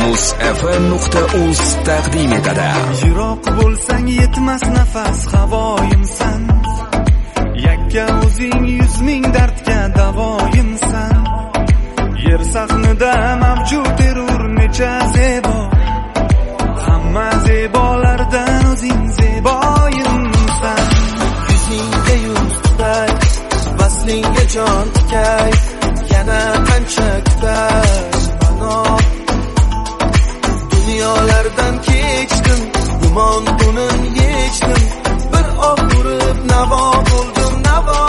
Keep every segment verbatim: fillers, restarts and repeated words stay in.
muz f m nuqta uz taqdim etadi. Yiroq bo'lsang yetmas nafas havoyimsan, yakka o'zing yuz ming dardga davoyimsan. Yer sahnida mavjud erur necha zebo, hamma zebolardan o'zing zeboyimsan. Yuzingga yuz tutay, vaslingga jon tikay, yana qancha kutay mano. Dunyolardan kechdim, gumon bunin yechdim, bir oq urib navo bo'ldim navo.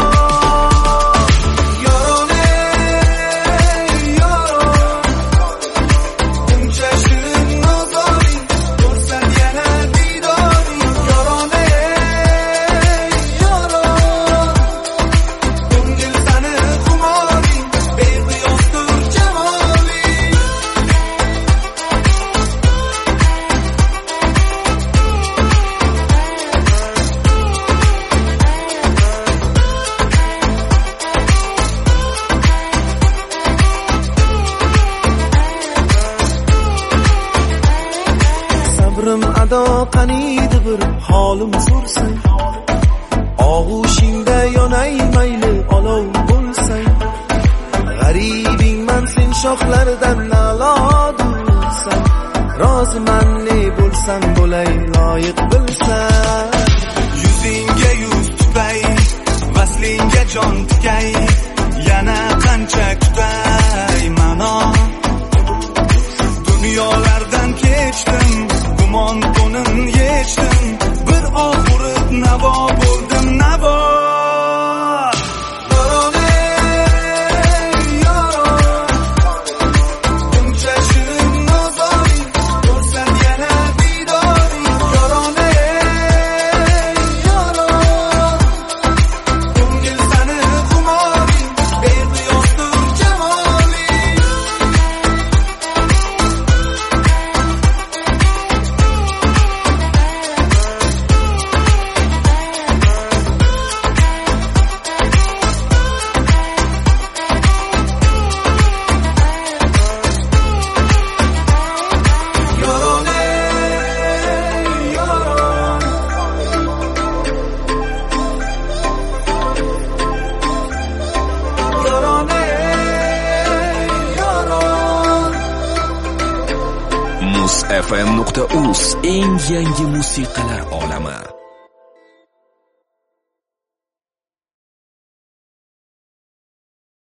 Sabrim ado qaniydi bir holim so'rsang, og'ushingda yonay mayli olov bo'lsang. G'aribingman sen shoxlaridan nalodursan, roziman ne bo'lsam bo'lay loyiq bilsan. Yuzingga yuz tutay, vaslingga jon tikay, yana qancha kutay mano. Dunyolardan kechdim, gumon bunin yechdim, bir oq urib navo bo'ldim navo. muz f m nuqta uz eng yangi musiqalar olami.